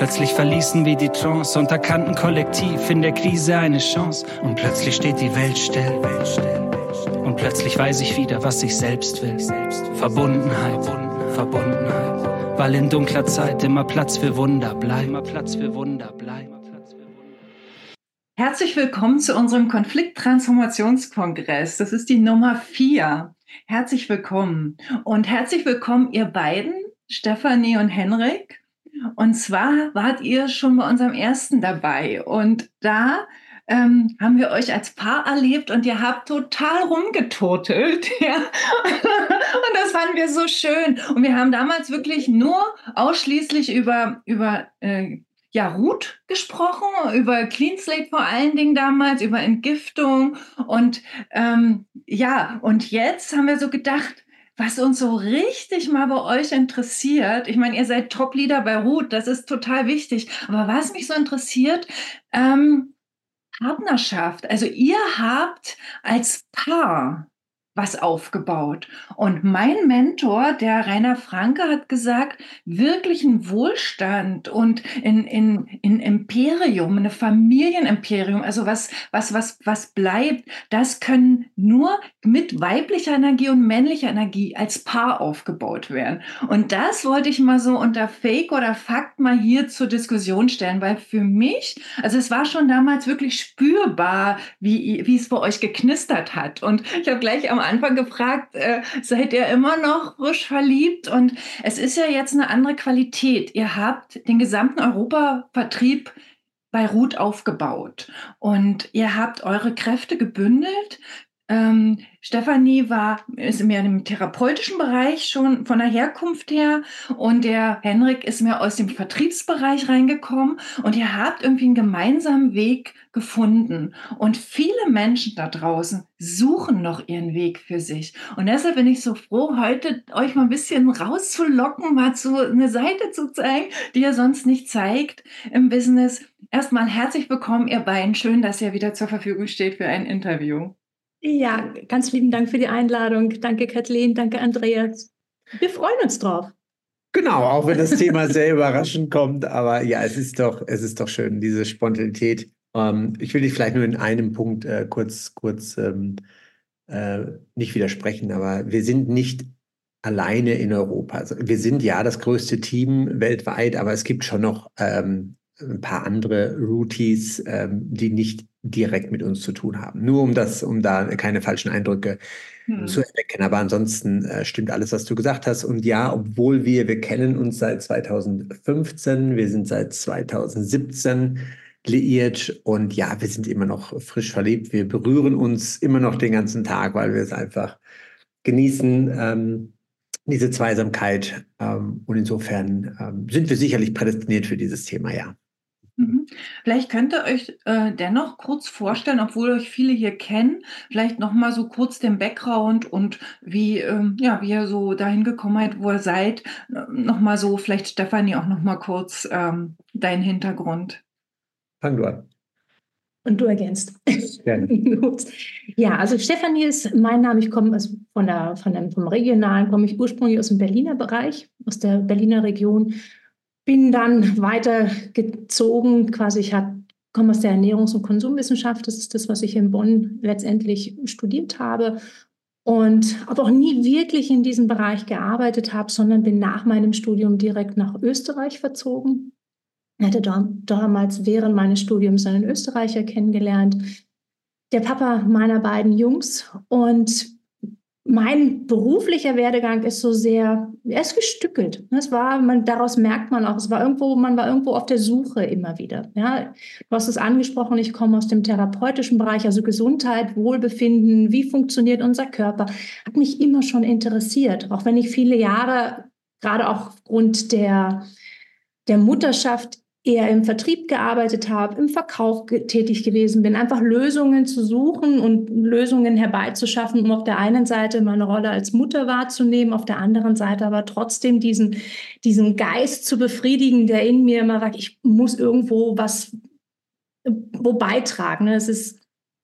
Plötzlich verließen wir die Trance und erkannten kollektiv in der Krise eine Chance. Und plötzlich steht die Welt still. Und plötzlich weiß ich wieder, was ich selbst will. Verbundenheit, Verbundenheit. Weil in dunkler Zeit immer Platz für Wunder bleibt. Herzlich willkommen zu unserem Konflikttransformationskongress. Das ist die Nummer 4. Herzlich willkommen. Und herzlich willkommen ihr beiden, Stefanie und Henrik. Und zwar wart ihr schon bei unserem ersten dabei. Und da haben wir euch als Paar erlebt und ihr habt total rumgeturtelt. Ja. Und das fanden wir so schön. Und wir haben damals wirklich nur ausschließlich über Ruth gesprochen, über Clean Slate vor allen Dingen damals, über Entgiftung. Und und jetzt haben wir so gedacht, was uns so richtig mal bei euch interessiert, ich meine, ihr seid Top-Leader bei Ruth, das ist total wichtig, aber was mich so interessiert, Partnerschaft. Also ihr habt als Paar was aufgebaut. Und mein Mentor, der Rainer Franke, hat gesagt, wirklichen Wohlstand und in Imperium, eine Familienimperium, also was bleibt, das können nur mit weiblicher Energie und männlicher Energie als Paar aufgebaut werden. Und das wollte ich mal so unter Fake oder Fakt mal hier zur Diskussion stellen, weil für mich, also es war schon damals wirklich spürbar, wie es bei euch geknistert hat. Und ich habe gleich am Anfang gefragt, seid ihr immer noch frisch verliebt? Und es ist ja jetzt eine andere Qualität. Ihr habt den gesamten Europavertrieb bei Ruth aufgebaut und ihr habt eure Kräfte gebündelt. Stefanie ist mehr im therapeutischen Bereich schon von der Herkunft her und der Henrik ist mehr aus dem Vertriebsbereich reingekommen und ihr habt irgendwie einen gemeinsamen Weg gefunden und viele Menschen da draußen suchen noch ihren Weg für sich und deshalb bin ich so froh, heute euch mal ein bisschen rauszulocken, mal eine Seite zu zeigen, die ihr sonst nicht zeigt im Business. Erstmal herzlich willkommen, ihr beiden. Schön, dass ihr wieder zur Verfügung steht für ein Interview. Ja, ganz lieben Dank für die Einladung. Danke, Kathleen. Danke, Andreas. Wir freuen uns drauf. Genau, auch wenn das Thema sehr überraschend kommt. Aber ja, es ist doch schön, diese Spontanität. Ich will dich vielleicht nur in einem Punkt kurz nicht widersprechen, aber wir sind nicht alleine in Europa. Also wir sind ja das größte Team weltweit, aber es gibt schon noch ein paar andere Rooties, die nicht direkt mit uns zu tun haben. Nur um da keine falschen Eindrücke zu erwecken. Aber ansonsten stimmt alles, was du gesagt hast. Und ja, obwohl wir kennen uns seit 2015, wir sind seit 2017 liiert und ja, wir sind immer noch frisch verliebt. Wir berühren uns immer noch den ganzen Tag, weil wir es einfach genießen, diese Zweisamkeit. Und insofern sind wir sicherlich prädestiniert für dieses Thema, ja. Vielleicht könnt ihr euch dennoch kurz vorstellen, obwohl euch viele hier kennen, vielleicht nochmal so kurz den Background und wie ihr so dahin gekommen seid, wo ihr seid. Nochmal so, vielleicht Stefanie auch nochmal kurz deinen Hintergrund. Fang du an. Und du ergänzt. Gerne. Gut. Ja, also Stefanie ist mein Name. Ich komme vom Regionalen, komme ich ursprünglich aus dem Berliner Bereich, aus der Berliner Region. Bin dann weitergezogen, quasi komme aus der Ernährungs- und Konsumwissenschaft. Das ist das, was ich in Bonn letztendlich studiert habe. Und aber auch nie wirklich in diesem Bereich gearbeitet habe, sondern bin nach meinem Studium direkt nach Österreich verzogen. Ich hatte damals während meines Studiums einen Österreicher kennengelernt, der Papa meiner beiden Jungs. Und mein beruflicher Werdegang ist er ist gestückelt. Daraus merkt man auch, man war irgendwo auf der Suche immer wieder. Ja, du hast es angesprochen, ich komme aus dem therapeutischen Bereich, also Gesundheit, Wohlbefinden, wie funktioniert unser Körper, hat mich immer schon interessiert. Auch wenn ich viele Jahre, gerade auch aufgrund der Mutterschaft, eher im Vertrieb gearbeitet habe, im Verkauf tätig gewesen bin, einfach Lösungen zu suchen und Lösungen herbeizuschaffen, um auf der einen Seite meine Rolle als Mutter wahrzunehmen, auf der anderen Seite aber trotzdem diesen Geist zu befriedigen, der in mir immer sagt, ich muss irgendwo wo beitragen. Es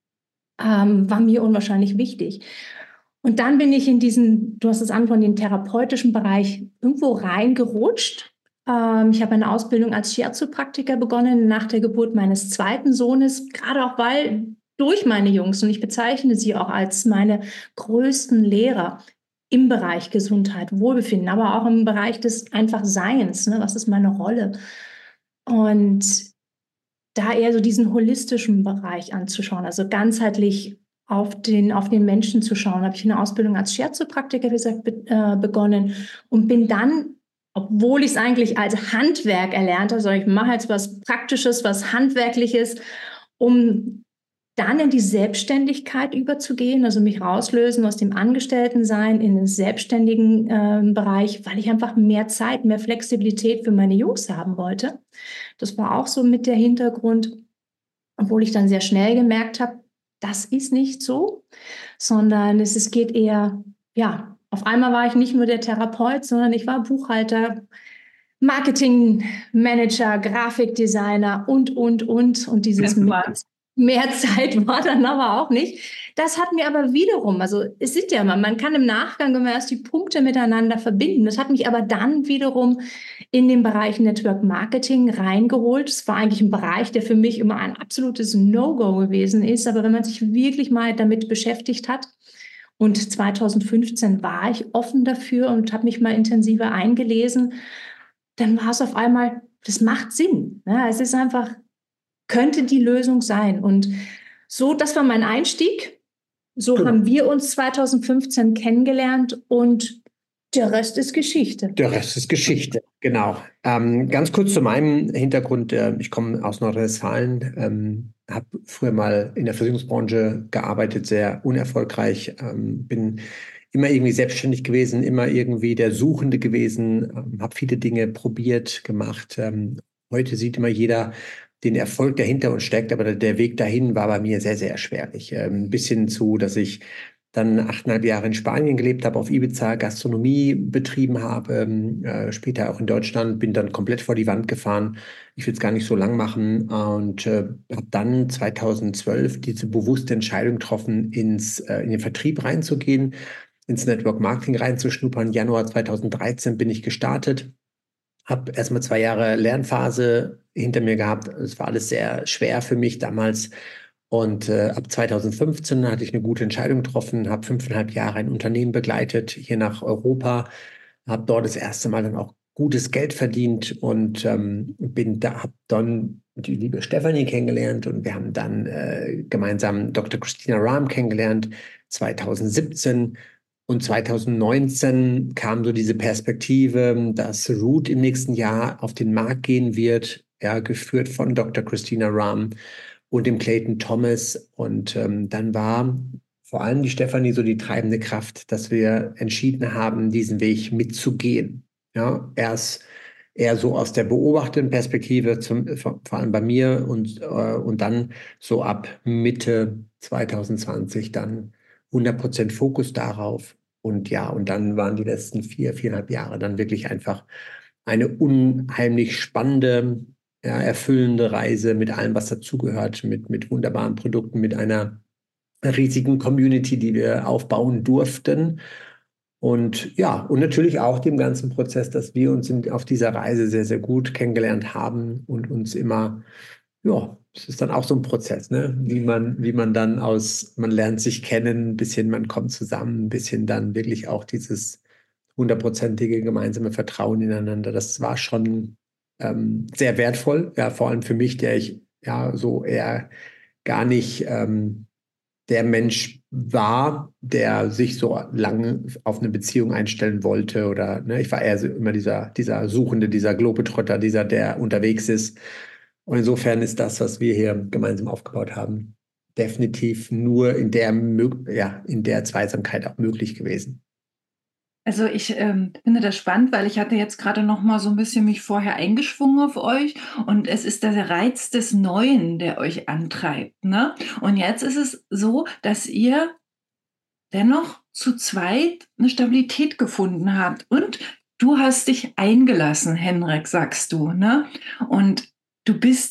war mir unwahrscheinlich wichtig. Und dann bin ich du hast es angesprochen, in den therapeutischen Bereich irgendwo reingerutscht. Ich habe eine Ausbildung als Shiatsu-Praktiker begonnen nach der Geburt meines zweiten Sohnes, gerade auch weil durch meine Jungs, und ich bezeichne sie auch als meine größten Lehrer im Bereich Gesundheit, Wohlbefinden, aber auch im Bereich des einfach Seins, ne? Was ist meine Rolle? Und da eher so diesen holistischen Bereich anzuschauen, also ganzheitlich auf den Menschen zu schauen, habe ich eine Ausbildung als Shiatsu-Praktiker, wie gesagt, begonnen und bin dann, obwohl ich es eigentlich als Handwerk erlernt habe, sondern ich mache jetzt was Praktisches, was Handwerkliches, um dann in die Selbstständigkeit überzugehen, also mich rauslösen aus dem Angestelltensein in den selbstständigen Bereich, weil ich einfach mehr Zeit, mehr Flexibilität für meine Jungs haben wollte. Das war auch so mit der Hintergrund, obwohl ich dann sehr schnell gemerkt habe, das ist nicht so, sondern es geht eher, ja, auf einmal war ich nicht nur der Therapeut, sondern ich war Buchhalter, Marketingmanager, Grafikdesigner und dieses mehr Zeit war dann aber auch nicht. Das hat mir aber wiederum, also es ist ja immer, man kann im Nachgang immer erst die Punkte miteinander verbinden. Das hat mich aber dann wiederum in den Bereich Network Marketing reingeholt. Es war eigentlich ein Bereich, der für mich immer ein absolutes No-Go gewesen ist. Aber wenn man sich wirklich mal damit beschäftigt hat, und 2015 war ich offen dafür und habe mich mal intensiver eingelesen, dann war es auf einmal, das macht Sinn. Ja, es ist einfach, könnte die Lösung sein. Und so, das war mein Einstieg. So haben wir uns 2015 kennengelernt und der Rest ist Geschichte. Der Rest ist Geschichte, genau. Ganz kurz zu meinem Hintergrund. Ich komme aus Nordrhein-Westfalen, habe früher mal in der Versicherungsbranche gearbeitet, sehr unerfolgreich, bin immer irgendwie selbstständig gewesen, immer irgendwie der Suchende gewesen, habe viele Dinge probiert, gemacht. Heute sieht immer jeder den Erfolg, der hinter uns steckt, aber der Weg dahin war bei mir sehr, sehr erschwerlich. Bis hin zu, dass ich dann 8,5 Jahre in Spanien gelebt habe, auf Ibiza Gastronomie betrieben habe, später auch in Deutschland, bin dann komplett vor die Wand gefahren. Ich will es gar nicht so lang machen und habe dann 2012 diese bewusste Entscheidung getroffen, in den Vertrieb reinzugehen, ins Network Marketing reinzuschnuppern. Januar 2013 bin ich gestartet. Habe erstmal 2 Jahre Lernphase hinter mir gehabt. Es war alles sehr schwer für mich damals. Und ab 2015 hatte ich eine gute Entscheidung getroffen, habe 5,5 Jahre ein Unternehmen begleitet, hier nach Europa, habe dort das erste Mal dann auch gutes Geld verdient und habe dann die liebe Stefanie kennengelernt und wir haben dann gemeinsam Dr. Christina Rahm kennengelernt, 2017. Und 2019 kam so diese Perspektive, dass Root im nächsten Jahr auf den Markt gehen wird, ja, geführt von Dr. Christina Rahm und dem Clayton Thomas. Und dann war vor allem die Stefanie so die treibende Kraft, dass wir entschieden haben, diesen Weg mitzugehen. Ja, erst eher so aus der beobachtenden Perspektive, vor allem bei mir und dann so ab Mitte 2020 dann 100% Fokus darauf. Und ja, und dann waren die letzten 4,5 Jahre dann wirklich einfach eine unheimlich spannende, ja, erfüllende Reise mit allem, was dazugehört, mit wunderbaren Produkten, mit einer riesigen Community, die wir aufbauen durften. Und ja, und natürlich auch dem ganzen Prozess, dass wir uns auf dieser Reise sehr, sehr gut kennengelernt haben und uns immer, ja, es ist dann auch so ein Prozess, ne? Wie man dann man lernt sich kennen, ein bisschen man kommt zusammen, ein bisschen dann wirklich auch dieses 100%ige gemeinsame Vertrauen ineinander. Das war schon sehr wertvoll, ja, vor allem für mich, der ich ja so eher gar nicht der Mensch war, der sich so lange auf eine Beziehung einstellen wollte oder, ne, ich war eher so immer dieser Suchende, dieser Globetrotter, der unterwegs ist. Und insofern ist das, was wir hier gemeinsam aufgebaut haben, definitiv nur in der Zweisamkeit auch möglich gewesen. Also ich finde das spannend, weil ich hatte jetzt gerade noch mal so ein bisschen mich vorher eingeschwungen auf euch und es ist der Reiz des Neuen, der euch antreibt, ne? Und jetzt ist es so, dass ihr dennoch zu zweit eine Stabilität gefunden habt und du hast dich eingelassen, Henrik, sagst du, ne? Und du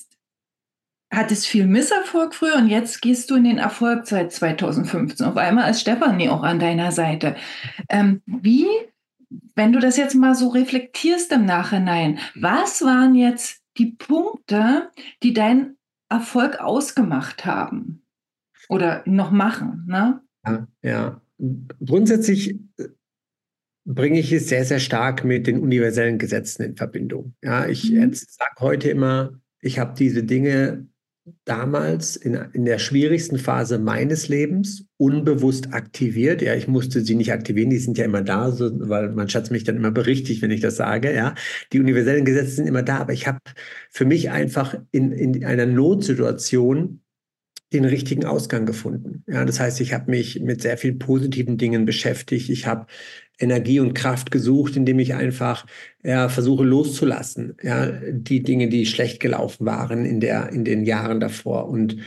hattest viel Misserfolg früher und jetzt gehst du in den Erfolg seit 2015. Auf einmal ist Stefanie auch an deiner Seite. Wie wenn du das jetzt mal so reflektierst im Nachhinein, was waren jetzt die Punkte, die deinen Erfolg ausgemacht haben oder noch machen, ne? Ja. Grundsätzlich bringe ich es sehr, sehr stark mit den universellen Gesetzen in Verbindung. Ja, ich sage heute immer, ich habe diese Dinge damals in der schwierigsten Phase meines Lebens unbewusst aktiviert. Ja, ich musste sie nicht aktivieren, die sind ja immer da, so, weil mein Schatz mich dann immer berichtigt, wenn ich das sage. Ja, die universellen Gesetze sind immer da, aber ich habe für mich einfach in einer Notsituation den richtigen Ausgang gefunden. Ja, das heißt, ich habe mich mit sehr vielen positiven Dingen beschäftigt. Ich habe Energie und Kraft gesucht, indem ich einfach versuche loszulassen. Ja, die Dinge, die schlecht gelaufen waren in den Jahren davor. Und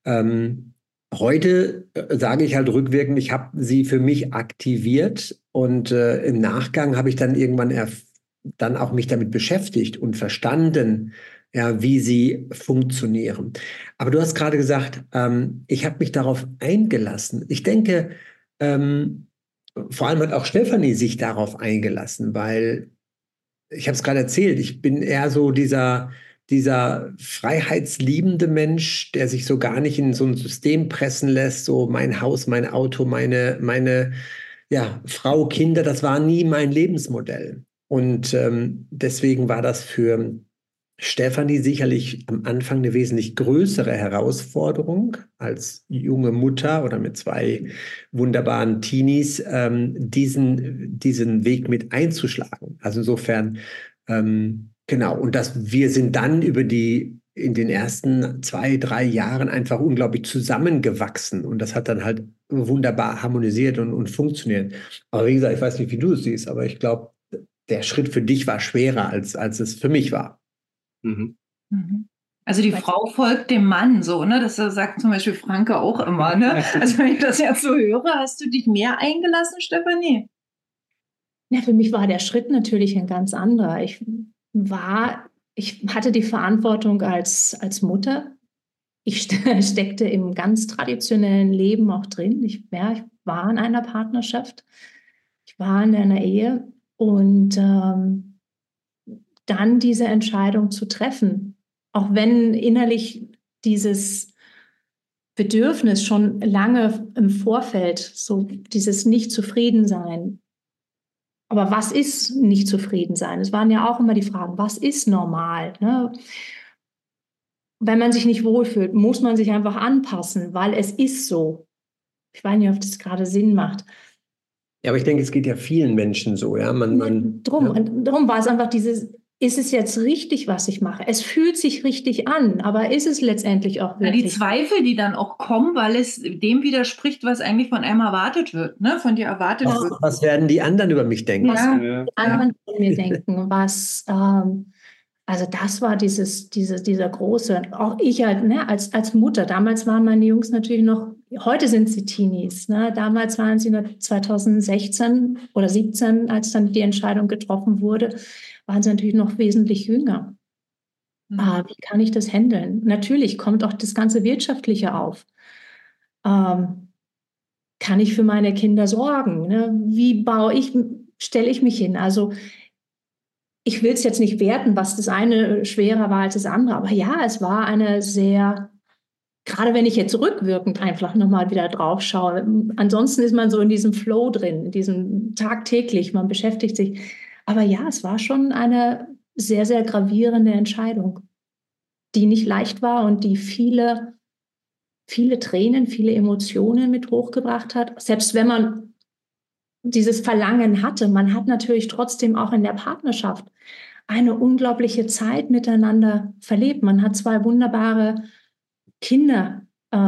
heute sage ich halt rückwirkend, ich habe sie für mich aktiviert und im Nachgang habe ich dann irgendwann dann auch mich damit beschäftigt und verstanden, ja, wie sie funktionieren. Aber du hast gerade gesagt, ich habe mich darauf eingelassen. Ich denke, vor allem hat auch Stefanie sich darauf eingelassen, weil ich habe es gerade erzählt, ich bin eher so dieser freiheitsliebende Mensch, der sich so gar nicht in so ein System pressen lässt, so mein Haus, mein Auto, meine Frau, Kinder, das war nie mein Lebensmodell. Und deswegen war das für Stefanie sicherlich am Anfang eine wesentlich größere Herausforderung als junge Mutter oder mit 2 wunderbaren Teenies, diesen Weg mit einzuschlagen. Also insofern, genau. Und wir sind dann in den ersten 2, 3 Jahren einfach unglaublich zusammengewachsen. Und das hat dann halt wunderbar harmonisiert und funktioniert. Aber wie gesagt, ich weiß nicht, wie du es siehst, aber ich glaube, der Schritt für dich war schwerer, als es für mich war. Also die Frau folgt dem Mann, so, ne? Das sagt zum Beispiel Franke auch immer, ne? Also wenn ich das jetzt so höre, hast du dich mehr eingelassen, Stefanie? Ja, für mich war der Schritt natürlich ein ganz anderer. Ich hatte die Verantwortung als Mutter. Ich steckte im ganz traditionellen Leben auch drin. Ich war in einer Partnerschaft. Ich war in einer Ehe und dann diese Entscheidung zu treffen, auch wenn innerlich dieses Bedürfnis schon lange im Vorfeld, so dieses Nicht-Zufrieden-Sein. Aber was ist Nicht-Zufrieden-Sein? Es waren ja auch immer die Fragen, was ist normal? Ne? Wenn man sich nicht wohlfühlt, muss man sich einfach anpassen, weil es ist so. Ich weiß nicht, ob das gerade Sinn macht. Ja, aber ich denke, es geht ja vielen Menschen so. Ja, Drum war es einfach ist es jetzt richtig, was ich mache? Es fühlt sich richtig an, aber ist es letztendlich auch wirklich? Die Zweifel, die dann auch kommen, weil es dem widerspricht, was eigentlich von einem erwartet wird, ne? Von dir erwartet wird. Was werden die anderen über mich denken? Was die anderen von mir denken? Also das war dieser große, auch ich halt, ne, als Mutter. Damals waren meine Jungs natürlich noch, heute sind sie Teenies, ne? Damals waren sie noch 2016 oder 17, als dann die Entscheidung getroffen wurde, waren sie natürlich noch wesentlich jünger. Wie kann ich das handeln? Natürlich kommt auch das ganze Wirtschaftliche auf. Kann ich für meine Kinder sorgen? Ne? Stelle ich mich hin? Also ich will es jetzt nicht werten, was das eine schwerer war als das andere, aber ja, es war eine sehr, gerade wenn ich jetzt rückwirkend einfach nochmal wieder drauf schaue, ansonsten ist man so in diesem Flow drin, in diesem tagtäglich, man beschäftigt sich. Aber ja, es war schon eine sehr, sehr gravierende Entscheidung, die nicht leicht war und die viele, viele Tränen, viele Emotionen mit hochgebracht hat. Selbst wenn man dieses Verlangen hatte, man hat natürlich trotzdem auch in der Partnerschaft eine unglaubliche Zeit miteinander verlebt. Man hat 2 wunderbare Kinder,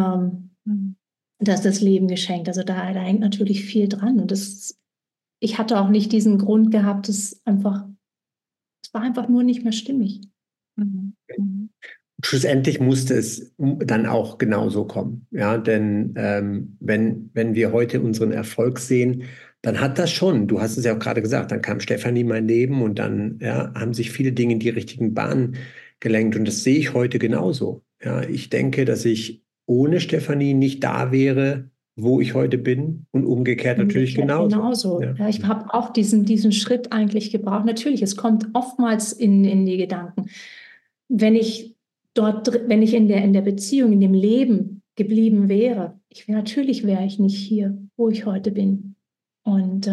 das Leben geschenkt. Also da hängt natürlich viel dran. Und ich hatte auch nicht diesen Grund gehabt, es war einfach nur nicht mehr stimmig. Schlussendlich musste es dann auch genauso kommen. Ja, denn wenn wir heute unseren Erfolg sehen, dann hat das schon, du hast es ja auch gerade gesagt, dann kam Stefanie in mein Leben und dann haben sich viele Dinge in die richtigen Bahnen gelenkt. Und das sehe ich heute genauso. Ja, ich denke, dass ich ohne Stefanie nicht da wäre, wo ich heute bin und umgekehrt natürlich genauso. Genauso. Ja, ich habe auch diesen Schritt eigentlich gebraucht. Natürlich, es kommt oftmals in die Gedanken. Wenn ich in der Beziehung, in dem Leben geblieben wäre, natürlich wäre ich nicht hier, wo ich heute bin. Und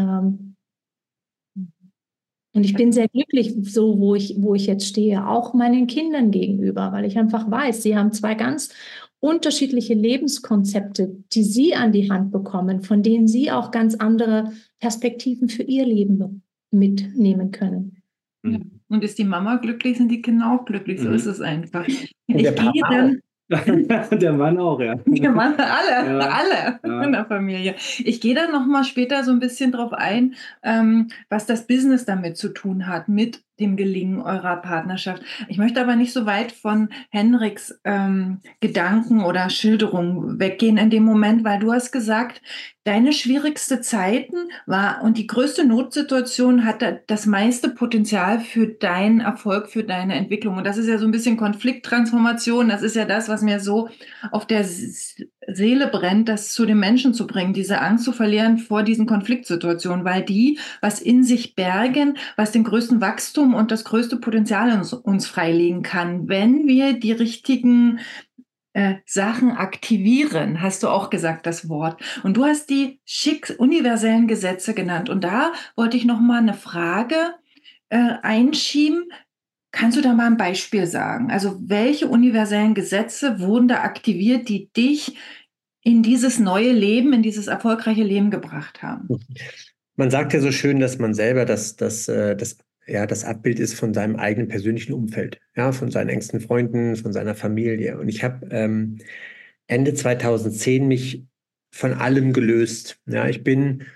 ich bin sehr glücklich, so wo ich jetzt stehe, auch meinen Kindern gegenüber, weil ich einfach weiß, sie haben zwei ganz unterschiedliche Lebenskonzepte, die sie an die Hand bekommen, von denen sie auch ganz andere Perspektiven für ihr Leben mitnehmen können. Ja. Und ist die Mama glücklich, sind die Kinder auch glücklich. So ist es einfach. Und der Papa dann. Der Mann auch, ja. Der Mann, alle in der Familie. Ich gehe dann nochmal später so ein bisschen drauf ein, was das Business damit zu tun hat, mit dem Gelingen eurer Partnerschaft. Ich möchte aber nicht so weit von Henriks Gedanken oder Schilderung weggehen in dem Moment, weil du hast gesagt, deine schwierigste Zeiten war und die größte Notsituation hatte das meiste Potenzial für deinen Erfolg, für deine Entwicklung. Und das ist ja so ein bisschen Konflikttransformation. Das ist ja das, was mir so auf der Seele brennt, das zu den Menschen zu bringen, diese Angst zu verlieren vor diesen Konfliktsituationen, weil die was in sich bergen, was den größten Wachstum und das größte Potenzial in uns freilegen kann, wenn wir die richtigen Sachen aktivieren, hast du auch gesagt, das Wort. Und du hast die universellen Gesetze genannt. Und da wollte ich noch mal eine Frage einschieben. Kannst du da mal ein Beispiel sagen? Also welche universellen Gesetze wurden da aktiviert, die dich in dieses neue Leben, in dieses erfolgreiche Leben gebracht haben? Man sagt ja so schön, dass man selber das Abbild ist von seinem eigenen persönlichen Umfeld, ja, von seinen engsten Freunden, von seiner Familie. Und ich habe Ende 2010 mich von allem gelöst. Ja, ich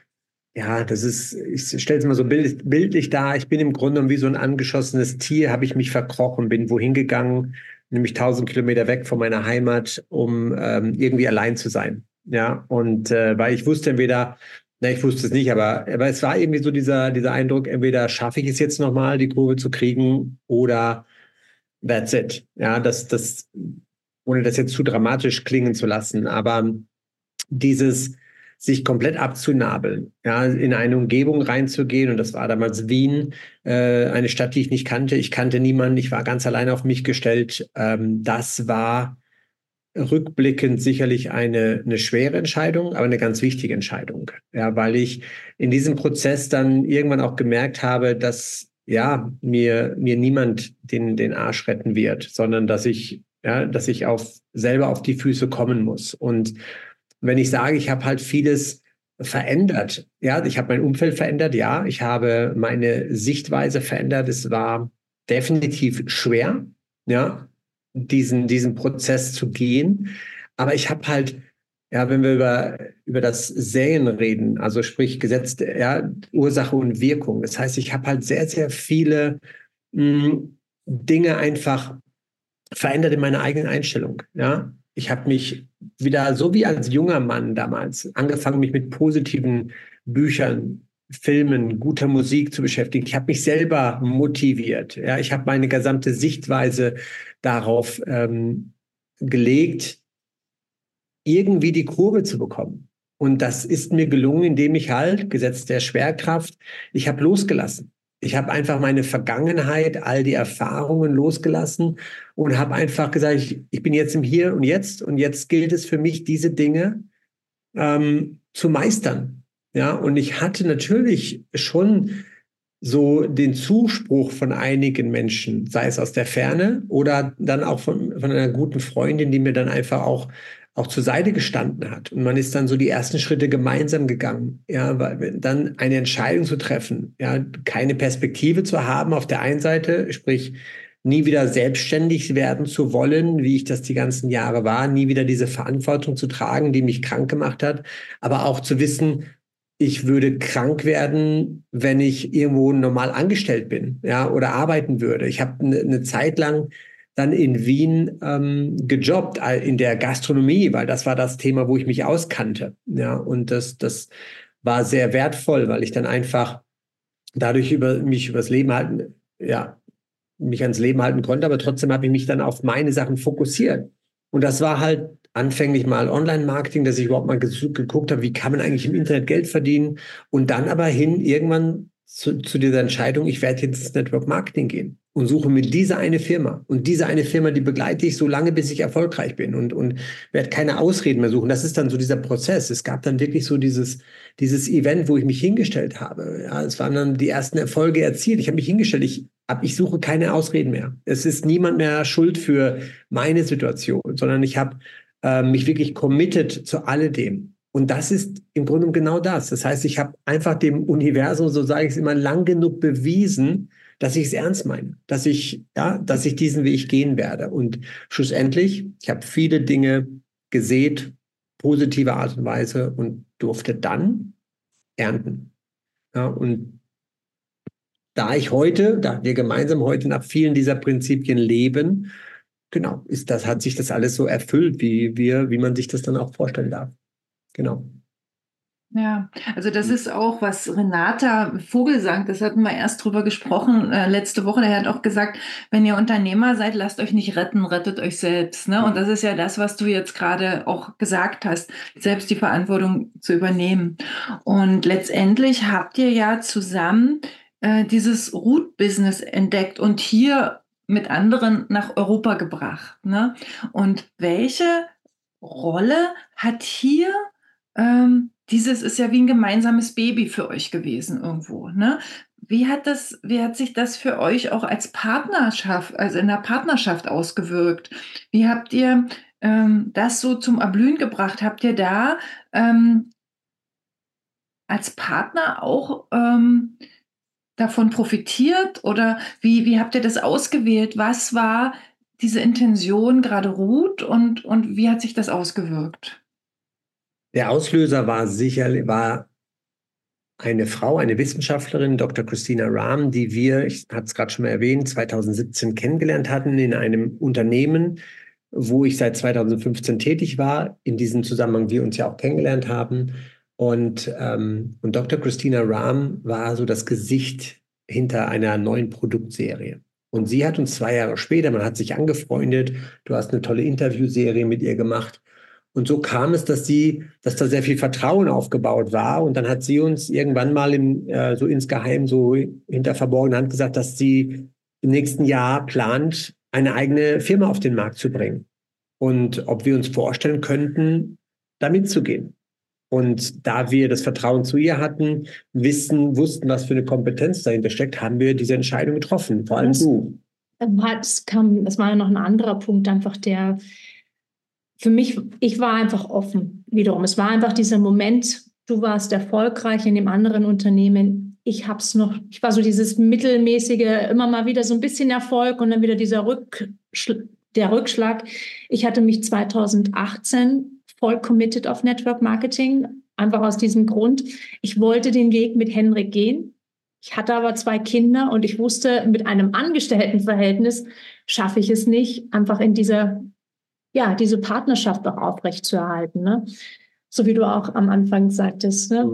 stelle es mal so bildlich dar, ich bin im Grunde wie so ein angeschossenes Tier, habe ich mich verkrochen, bin wohin gegangen, nämlich 1000 Kilometer weg von meiner Heimat, um irgendwie allein zu sein. Ja, und weil ich wusste ich wusste es nicht, aber es war irgendwie so dieser Eindruck, entweder schaffe ich es jetzt nochmal, die Kurve zu kriegen, oder that's it. Ja, ohne das jetzt zu dramatisch klingen zu lassen, aber dieses sich komplett abzunabeln, ja, in eine Umgebung reinzugehen, und das war damals Wien, eine Stadt, die ich nicht kannte. Ich kannte niemanden, ich war ganz alleine auf mich gestellt. Das war rückblickend sicherlich eine schwere Entscheidung, aber eine ganz wichtige Entscheidung. Ja, weil ich in diesem Prozess dann irgendwann auch gemerkt habe, dass mir niemand den Arsch retten wird, sondern dass ich selber auf die Füße kommen muss. Und wenn ich sage, ich habe halt vieles verändert, ja, ich habe mein Umfeld verändert, ja, ich habe meine Sichtweise verändert. Es war definitiv schwer, ja, diesen Prozess zu gehen. Aber ich habe halt, ja, wenn wir über das Säen reden, also sprich Gesetz, ja, Ursache und Wirkung. Das heißt, ich habe halt sehr, sehr viele Dinge einfach verändert in meiner eigenen Einstellung. Ja, ich habe mich wieder, so wie als junger Mann damals, angefangen, mich mit positiven Büchern, Filmen, guter Musik zu beschäftigen. Ich habe mich selber motiviert. Ja, ich habe meine gesamte Sichtweise darauf gelegt, irgendwie die Kurve zu bekommen. Und das ist mir gelungen, indem ich halt, Gesetz der Schwerkraft, ich habe losgelassen. Ich habe einfach meine Vergangenheit, all die Erfahrungen losgelassen und habe einfach gesagt, ich bin jetzt im Hier und jetzt gilt es für mich, diese Dinge zu meistern. Ja, und ich hatte natürlich schon so den Zuspruch von einigen Menschen, sei es aus der Ferne oder dann auch von einer guten Freundin, die mir dann einfach auch zur Seite gestanden hat. Und man ist dann so die ersten Schritte gemeinsam gegangen, ja, weil dann eine Entscheidung zu treffen, ja, keine Perspektive zu haben auf der einen Seite, sprich nie wieder selbstständig werden zu wollen, wie ich das die ganzen Jahre war, nie wieder diese Verantwortung zu tragen, die mich krank gemacht hat, aber auch zu wissen, ich würde krank werden, wenn ich irgendwo normal angestellt bin, ja, oder arbeiten würde. Ich habe eine Zeit lang dann in Wien gejobbt, in der Gastronomie, weil das war das Thema, wo ich mich auskannte. Ja, und das war sehr wertvoll, weil ich dann einfach dadurch mich ans Leben halten konnte, aber trotzdem habe ich mich dann auf meine Sachen fokussiert. Und das war halt anfänglich mal Online-Marketing, dass ich überhaupt mal geguckt habe, wie kann man eigentlich im Internet Geld verdienen und dann aber irgendwann zu dieser Entscheidung, ich werde jetzt ins Network Marketing gehen und suche mir diese eine Firma. Und diese eine Firma, die begleite ich so lange, bis ich erfolgreich bin und werde keine Ausreden mehr suchen. Das ist dann so dieser Prozess. Es gab dann wirklich so dieses Event, wo ich mich hingestellt habe. Ja, es waren dann die ersten Erfolge erzielt. Ich habe mich hingestellt. Ich suche keine Ausreden mehr. Es ist niemand mehr schuld für meine Situation, sondern ich habe mich wirklich committed zu alledem. Und das ist im Grunde genau das. Das heißt, ich habe einfach dem Universum, so sage ich es immer, lang genug bewiesen, dass ich es ernst meine, dass ich diesen Weg gehen werde. Und schlussendlich, ich habe viele Dinge gesät, positive Art und Weise und durfte dann ernten. Ja, und da wir gemeinsam heute nach vielen dieser Prinzipien leben, genau, hat sich das alles so erfüllt, wie man sich das dann auch vorstellen darf. Genau. Ja, also das ist auch, was Renata Vogelsang, das hatten wir erst drüber gesprochen, letzte Woche, der hat auch gesagt, wenn ihr Unternehmer seid, lasst euch nicht retten, rettet euch selbst. Ne? Und das ist ja das, was du jetzt gerade auch gesagt hast, selbst die Verantwortung zu übernehmen. Und letztendlich habt ihr ja zusammen dieses Root-Business entdeckt und hier mit anderen nach Europa gebracht. Ne? Und welche Rolle hat hier dieses ist ja wie ein gemeinsames Baby für euch gewesen irgendwo, ne? Wie hat sich das für euch auch als Partnerschaft, also in der Partnerschaft ausgewirkt? Wie habt ihr das so zum Erblühen gebracht? Habt ihr da als Partner auch davon profitiert oder wie habt ihr das ausgewählt? Was war diese Intention, gerade Ruth, und wie hat sich das ausgewirkt? Der Auslöser war eine Frau, eine Wissenschaftlerin, Dr. Christina Rahm, die ich hatte es gerade schon mal erwähnt, 2017 kennengelernt hatten in einem Unternehmen, wo ich seit 2015 tätig war. In diesem Zusammenhang wir uns ja auch kennengelernt haben. Und Dr. Christina Rahm war so das Gesicht hinter einer neuen Produktserie. Und sie hat uns 2 Jahre später, man hat sich angefreundet, du hast eine tolle Interviewserie mit ihr gemacht. Und so kam es, dass da sehr viel Vertrauen aufgebaut war. Und dann hat sie uns irgendwann mal so insgeheim, so hinter verborgener Hand gesagt, dass sie im nächsten Jahr plant, eine eigene Firma auf den Markt zu bringen. Und ob wir uns vorstellen könnten, da mitzugehen. Und da wir das Vertrauen zu ihr hatten, wussten, was für eine Kompetenz dahinter steckt, haben wir diese Entscheidung getroffen. Vor allem du. Das war ja noch ein anderer Punkt, einfach für mich, ich war einfach offen wiederum. Es war einfach dieser Moment, du warst erfolgreich in dem anderen Unternehmen. Ich war so dieses mittelmäßige, immer mal wieder so ein bisschen Erfolg und dann wieder der Rückschlag. Ich hatte mich 2018 voll committed auf Network Marketing, einfach aus diesem Grund. Ich wollte den Weg mit Henrik gehen. Ich hatte aber 2 Kinder und ich wusste, mit einem Angestelltenverhältnis schaffe ich es nicht, einfach in diese Partnerschaft auch aufrechtzuerhalten, ne? So wie du auch am Anfang sagtest, ne?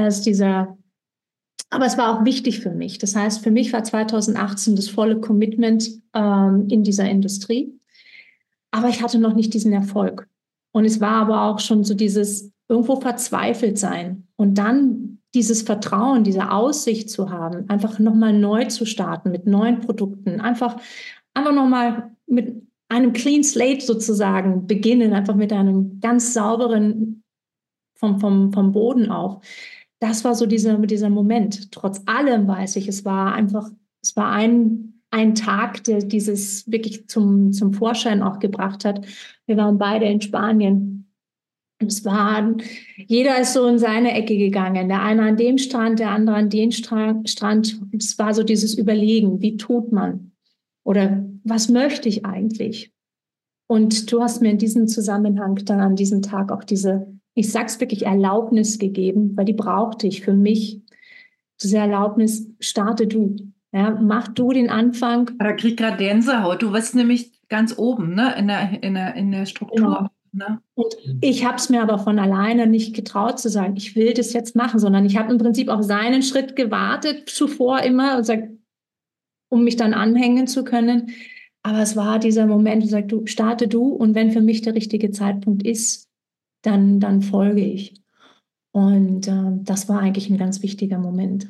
Aber es war auch wichtig für mich. Das heißt, für mich war 2018 das volle Commitment in dieser Industrie. Aber ich hatte noch nicht diesen Erfolg. Und es war aber auch schon so dieses irgendwo verzweifelt sein. Und dann dieses Vertrauen, diese Aussicht zu haben, einfach nochmal neu zu starten mit neuen Produkten, einfach nochmal mit einem Clean Slate sozusagen beginnen, einfach mit einem ganz sauberen vom Boden auf. Das war so dieser Moment. Trotz allem weiß ich, es war ein Tag, der dieses wirklich zum Vorschein auch gebracht hat. Wir waren beide in Spanien. Jeder ist so in seine Ecke gegangen. Der eine an dem Strand, der andere an den Strand. Und es war so dieses Überlegen, wie tut man? Oder was möchte ich eigentlich? Und du hast mir in diesem Zusammenhang dann an diesem Tag auch ich sag's wirklich, Erlaubnis gegeben, weil die brauchte ich für mich. Diese Erlaubnis, starte du. Ja, mach du den Anfang. Da krieg gerade Gänsehaut. Du bist nämlich ganz oben, ne, in der Struktur. Genau. Ne? Und ich habe es mir aber von alleine nicht getraut zu sagen, ich will das jetzt machen, sondern ich habe im Prinzip auf seinen Schritt gewartet, zuvor immer, und um mich dann anhängen zu können. Aber es war dieser Moment, wo ich sage, du starte du und wenn für mich der richtige Zeitpunkt ist, dann folge ich. Und das war eigentlich ein ganz wichtiger Moment.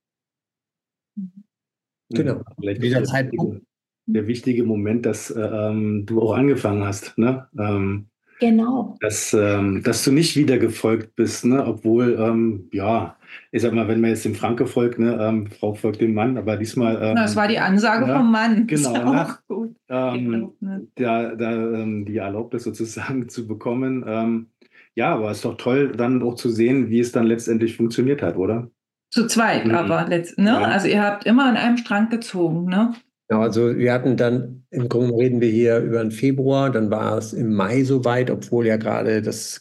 Genau. Vielleicht Dieser auch Zeitpunkt. der wichtige Moment, dass du auch angefangen hast, ne? Genau. Dass du nicht wieder gefolgt bist, ne? Obwohl, ja, ich sag mal, wenn man jetzt dem Franke folgt, ne, Frau folgt dem Mann, aber diesmal, Das war die Ansage ja, vom Mann. genau, Ist ne? auch gut. Die Erlaubnis sozusagen zu bekommen. Ja, aber es ist doch toll, dann auch zu sehen, wie es dann letztendlich funktioniert hat, oder? Zu zweit, Mhm. aber ne? Ja. Also ihr habt immer an einem Strang gezogen, ne? Genau, also wir hatten dann, im Grunde reden wir hier über den Februar, dann war es im Mai soweit, obwohl ja gerade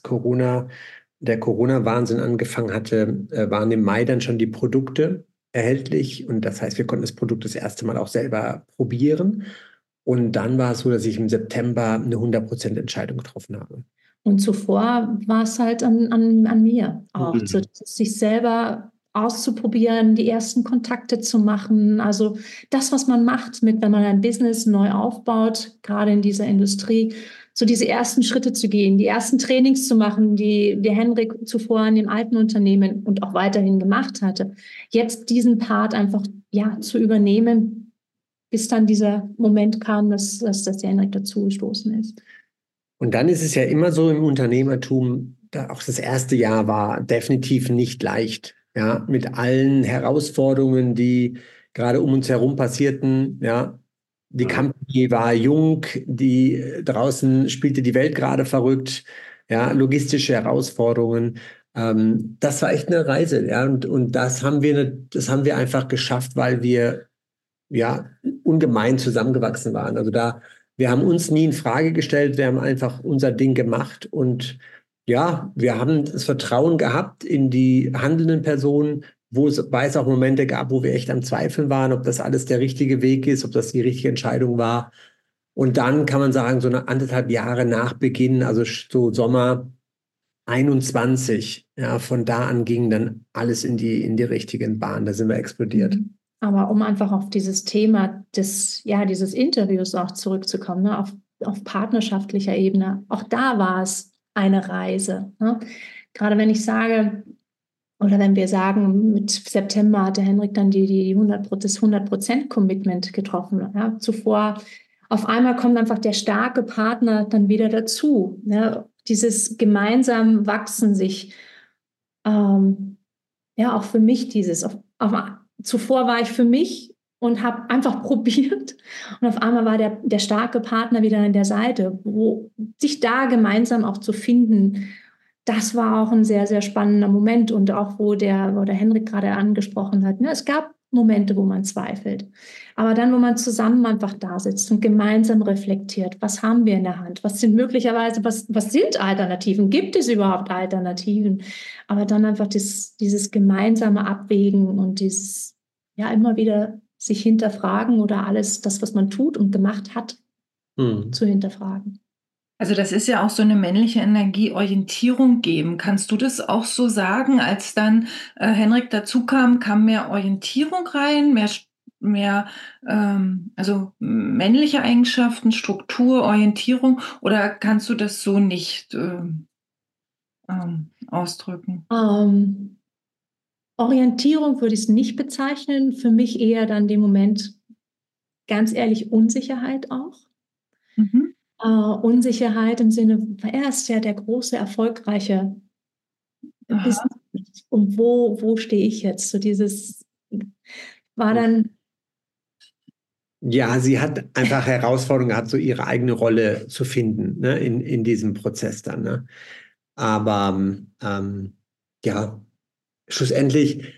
der Corona-Wahnsinn angefangen hatte, waren im Mai dann schon die Produkte erhältlich und das heißt, wir konnten das Produkt das erste Mal auch selber probieren und dann war es so, dass ich im September eine 100% Entscheidung getroffen habe. Und zuvor war es halt an mir auch, Mhm. so, sich selber auszuprobieren, die ersten Kontakte zu machen. Also das, was man macht, wenn man ein Business neu aufbaut, gerade in dieser Industrie, so diese ersten Schritte zu gehen, die ersten Trainings zu machen, die Henrik zuvor in dem alten Unternehmen und auch weiterhin gemacht hatte. Jetzt diesen Part einfach zu übernehmen, bis dann dieser Moment kam, dass der Henrik dazu gestoßen ist. Und dann ist es ja immer so im Unternehmertum, auch das erste Jahr war definitiv nicht leicht, ja, mit allen Herausforderungen, die gerade um uns herum passierten, ja. Die Company war jung, draußen spielte die Welt gerade verrückt, ja, logistische Herausforderungen. Das war echt eine Reise, ja, und das haben wir einfach geschafft, weil wir ja ungemein zusammengewachsen waren. Also wir haben uns nie in Frage gestellt, wir haben einfach unser Ding gemacht und ja, wir haben das Vertrauen gehabt in die handelnden Personen, weil es auch Momente gab, wo wir echt am Zweifeln waren, ob das alles der richtige Weg ist, ob das die richtige Entscheidung war. Und dann kann man sagen, so 1,5 Jahre nach Beginn, also so Sommer 21, ja, von da an ging dann alles in die richtigen Bahn, da sind wir explodiert. Aber um einfach auf dieses Thema dieses Interviews auch zurückzukommen, ne, auf partnerschaftlicher Ebene, auch da war es eine Reise. Ne? Gerade wenn ich sage, oder wenn wir sagen, mit September hatte Henrik dann das 100% Commitment getroffen. Ja? Zuvor auf einmal kommt einfach der starke Partner dann wieder dazu. Ne? Dieses gemeinsam Wachsen sich, auch für mich zuvor war ich für mich und habe einfach probiert und auf einmal war der starke Partner wieder an der Seite, wo sich da gemeinsam auch zu finden, das war auch ein sehr, sehr spannender Moment und auch wo der Henrik gerade angesprochen hat, ne, es gab Momente, wo man zweifelt, aber dann, wo man zusammen einfach da sitzt und gemeinsam reflektiert, was haben wir in der Hand, was sind möglicherweise, was sind Alternativen, gibt es überhaupt Alternativen, aber dann einfach dieses gemeinsame Abwägen und dieses, immer wieder sich hinterfragen oder alles das, was man tut und gemacht hat, zu hinterfragen. Also das ist ja auch so eine männliche Energie, Orientierung geben. Kannst du das auch so sagen? Als dann Henrik dazu kam mehr Orientierung rein, mehr also männliche Eigenschaften, Struktur, Orientierung, oder kannst du das so nicht ausdrücken? Orientierung würde ich es nicht bezeichnen. Für mich eher dann dem Moment, ganz ehrlich, Unsicherheit auch. Unsicherheit im Sinne, er ist ja der große, erfolgreiche Business. Und wo stehe ich jetzt? So dieses war dann. Ja, sie hat einfach Herausforderungen gehabt, so ihre eigene Rolle zu finden, ne, in diesem Prozess dann. Ne? Aber ja, schlussendlich,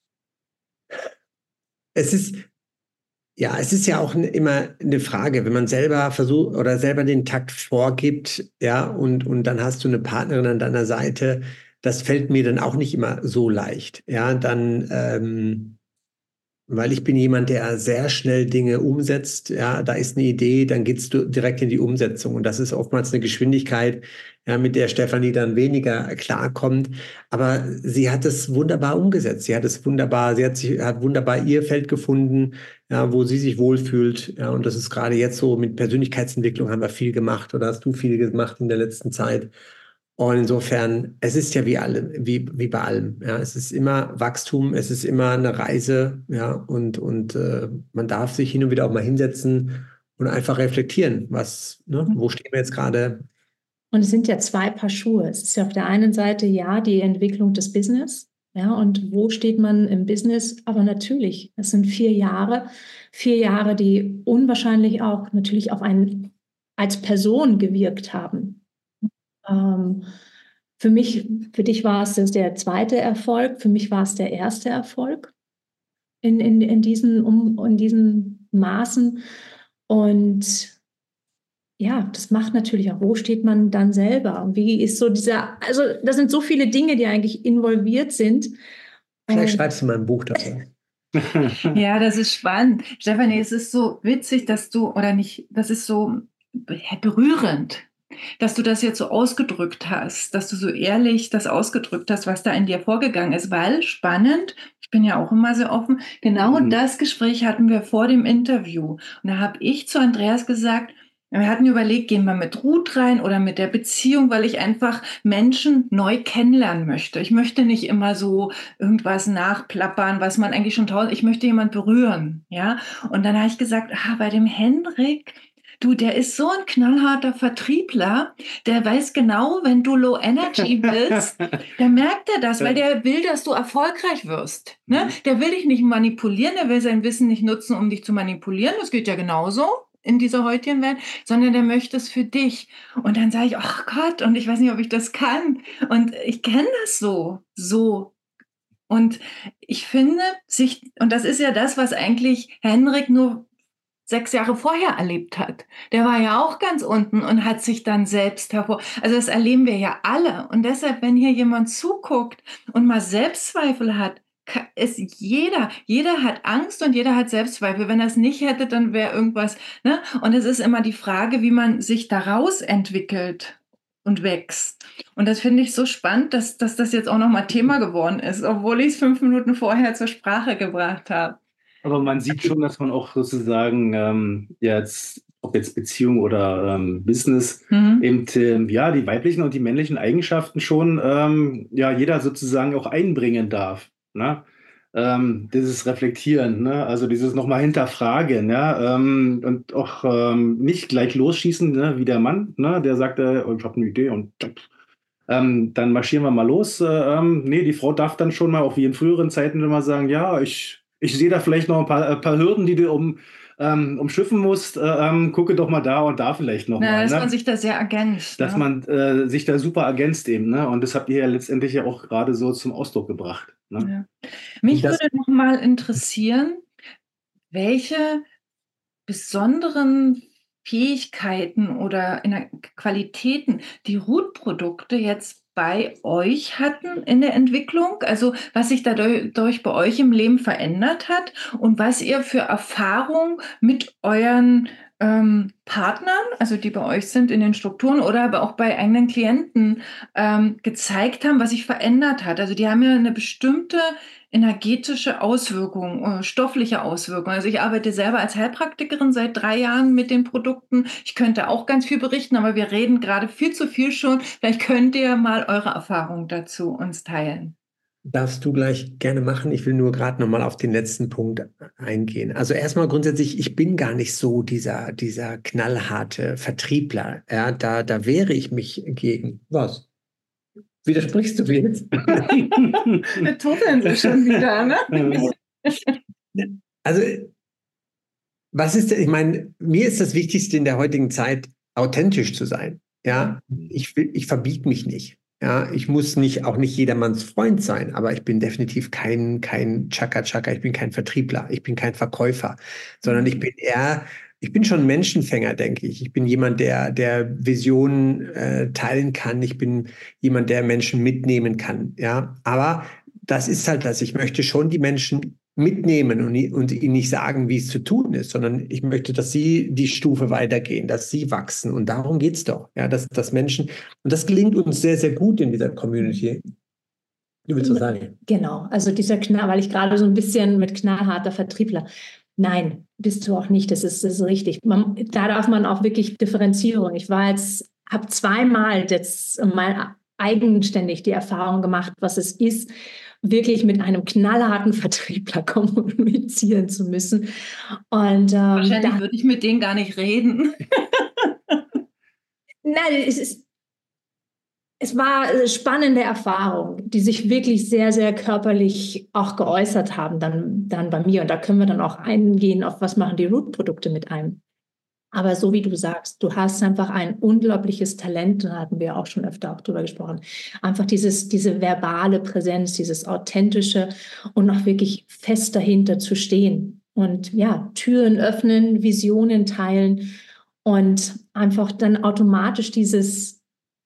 es ist ja auch immer eine Frage, wenn man selber versucht oder selber den Takt vorgibt, ja, und dann hast du eine Partnerin an deiner Seite, das fällt mir dann auch nicht immer so leicht, ja, dann weil ich bin jemand, der sehr schnell Dinge umsetzt. Ja, da ist eine Idee, dann geht's direkt in die Umsetzung. Und das ist oftmals eine Geschwindigkeit, ja, mit der Stefanie dann weniger klarkommt. Aber sie hat es wunderbar umgesetzt. Sie hat wunderbar ihr Feld gefunden, ja, wo sie sich wohlfühlt. Ja, und das ist gerade jetzt so mit Persönlichkeitsentwicklung haben wir viel gemacht oder hast du viel gemacht in der letzten Zeit. Und insofern, es ist ja wie bei allem. Ja, es ist immer Wachstum, es ist immer eine Reise, ja, und man darf sich hin und wieder auch mal hinsetzen und einfach reflektieren, wo stehen wir jetzt gerade? Und es sind ja zwei Paar Schuhe. Es ist ja auf der einen Seite ja die Entwicklung des Business, ja, und wo steht man im Business? Aber natürlich, es sind 4 Jahre, die unwahrscheinlich auch natürlich auf einen als Person gewirkt haben. Für dich war es der zweite Erfolg, für mich war es der erste Erfolg in diesen Maßen. Und ja, das macht natürlich auch, wo steht man dann selber? Und wie ist so also das sind so viele Dinge, die eigentlich involviert sind. Vielleicht schreibst du mal ein Buch davon. Ja, das ist spannend. Stefanie, es ist so witzig, das ist so berührend, dass du das jetzt so ausgedrückt hast, dass du so ehrlich das ausgedrückt hast, was da in dir vorgegangen ist, weil spannend, ich bin ja auch immer sehr offen, genau das Gespräch hatten wir vor dem Interview. Und da habe ich zu Andreas gesagt, wir hatten überlegt, gehen wir mit Ruth rein oder mit der Beziehung, weil ich einfach Menschen neu kennenlernen möchte. Ich möchte nicht immer so irgendwas nachplappern, was man eigentlich schon ich möchte jemand berühren, ja. Und dann habe ich gesagt, bei dem Henrik, du, der ist so ein knallharter Vertriebler, der weiß genau, wenn du Low Energy bist, dann merkt er das, weil der will, dass du erfolgreich wirst. Ne? Der will dich nicht manipulieren, der will sein Wissen nicht nutzen, um dich zu manipulieren. Das geht ja genauso in dieser heutigen Welt, sondern der möchte es für dich. Und dann sage ich, ach Gott, und ich weiß nicht, ob ich das kann. Und ich kenne das so. Und ich finde, und das ist ja das, was eigentlich Henrik nur 6 Jahre vorher erlebt hat. Der war ja auch ganz unten und hat sich dann selbst also das erleben wir ja alle. Und deshalb, wenn hier jemand zuguckt und mal Selbstzweifel hat, ist jeder hat Angst und jeder hat Selbstzweifel. Wenn er es nicht hätte, dann wäre irgendwas, ne? Und es ist immer die Frage, wie man sich daraus entwickelt und wächst. Und das finde ich so spannend, dass das jetzt auch nochmal Thema geworden ist, obwohl ich es 5 Minuten vorher zur Sprache gebracht habe. Aber man sieht schon, dass man auch sozusagen ob jetzt Beziehung oder Business, eben die weiblichen und die männlichen Eigenschaften schon jeder sozusagen auch einbringen darf. Ne? Dieses Reflektieren, ne? Also dieses nochmal hinterfragen, ja, und auch nicht gleich losschießen, ne? Wie der Mann, ne? Der sagt, ich habe eine Idee und dann marschieren wir mal los. Nee, die Frau darf dann schon mal, auch wie in früheren Zeiten, immer sagen, ja, ich sehe da vielleicht noch ein paar Hürden, die du umschiffen musst. Gucke doch mal da und da vielleicht noch mal. Dass man sich da sehr ergänzt. Dass man sich da super ergänzt eben. Ne? Und das habt ihr ja letztendlich ja auch gerade so zum Ausdruck gebracht. Ne? Ja. Mich würde noch mal interessieren, welche besonderen Fähigkeiten oder Qualitäten die Root-Produkte jetzt bei euch hatten in der Entwicklung, also was sich dadurch bei euch im Leben verändert hat und was ihr für Erfahrungen mit euren Partnern, also die bei euch sind in den Strukturen oder aber auch bei eigenen Klienten gezeigt haben, was sich verändert hat. Also die haben ja eine bestimmte energetische Auswirkung, stoffliche Auswirkung. Also ich arbeite selber als Heilpraktikerin seit 3 Jahren mit den Produkten. Ich könnte auch ganz viel berichten, aber wir reden gerade viel zu viel schon. Vielleicht könnt ihr mal eure Erfahrung dazu uns teilen. Darfst du gleich gerne machen. Ich will nur gerade nochmal auf den letzten Punkt eingehen. Also erstmal grundsätzlich, ich bin gar nicht so dieser knallharte Vertriebler. Ja, da wehre ich mich gegen. Was? Widersprichst du mir jetzt? Wir tuteln sie schon wieder, ne? Also, ich meine, mir ist das Wichtigste in der heutigen Zeit, authentisch zu sein. Ja, ich verbiege mich nicht. Ja, ich muss auch nicht jedermanns Freund sein, aber ich bin definitiv kein Chaka-Chaka, ich bin kein Vertriebler, ich bin kein Verkäufer, sondern ich bin schon ein Menschenfänger, denke ich. Ich bin jemand, der Visionen teilen kann. Ich bin jemand, der Menschen mitnehmen kann. Ja, aber das ist halt das. Ich möchte schon die Menschen mitnehmen und ihnen nicht sagen, wie es zu tun ist, sondern ich möchte, dass sie die Stufe weitergehen, dass sie wachsen. Und darum geht es doch, ja, dass Menschen, und das gelingt uns sehr, sehr gut in dieser Community. Du willst was sagen? Genau, also dieser weil ich gerade so ein bisschen mit knallharter Vertriebler. Nein, bist du auch nicht, das ist richtig. Da darf man auch wirklich Differenzierung. Ich habe zweimal jetzt mal eigenständig die Erfahrung gemacht, was es ist, wirklich mit einem knallharten Vertriebler kommunizieren zu müssen. Und wahrscheinlich würde ich mit denen gar nicht reden. Nein, es war eine spannende Erfahrung, die sich wirklich sehr, sehr körperlich auch geäußert haben dann bei mir. Und da können wir dann auch eingehen, auf was machen die Root-Produkte mit einem. Aber so wie du sagst, du hast einfach ein unglaubliches Talent, da hatten wir auch schon öfter auch drüber gesprochen, einfach diese verbale Präsenz, dieses authentische und auch wirklich fest dahinter zu stehen und ja, Türen öffnen, Visionen teilen und einfach dann automatisch dieses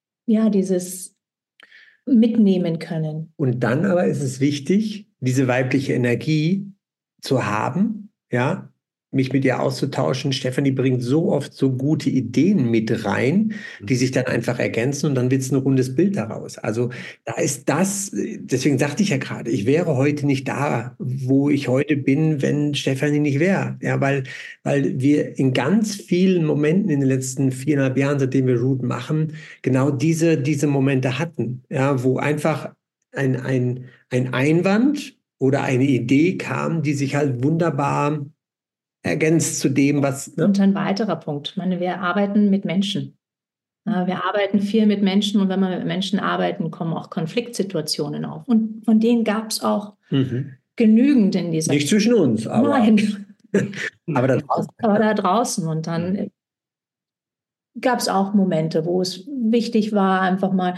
mitnehmen können. Und dann aber ist es wichtig, diese weibliche Energie zu haben, ja, mich mit ihr auszutauschen. Stefanie bringt so oft so gute Ideen mit rein, die sich dann einfach ergänzen und dann wird es ein rundes Bild daraus. Also da ist deswegen sagte ich ja gerade, ich wäre heute nicht da, wo ich heute bin, wenn Stefanie nicht wäre. Ja, weil wir in ganz vielen Momenten in den letzten 4,5 Jahren, seitdem wir Root machen, genau diese Momente hatten, ja, wo einfach ein Einwand oder eine Idee kam, die sich halt wunderbar ergänzt zu dem, was... Ne? Und ein weiterer Punkt. Ich meine, wir arbeiten mit Menschen. Ja, wir arbeiten viel mit Menschen und wenn wir mit Menschen arbeiten, kommen auch Konfliktsituationen auf. Und von denen gab es auch genügend in dieser... Nicht zwischen uns, aber... Nein. aber da draußen. Aber da draußen. Und dann gab es auch Momente, wo es wichtig war, einfach mal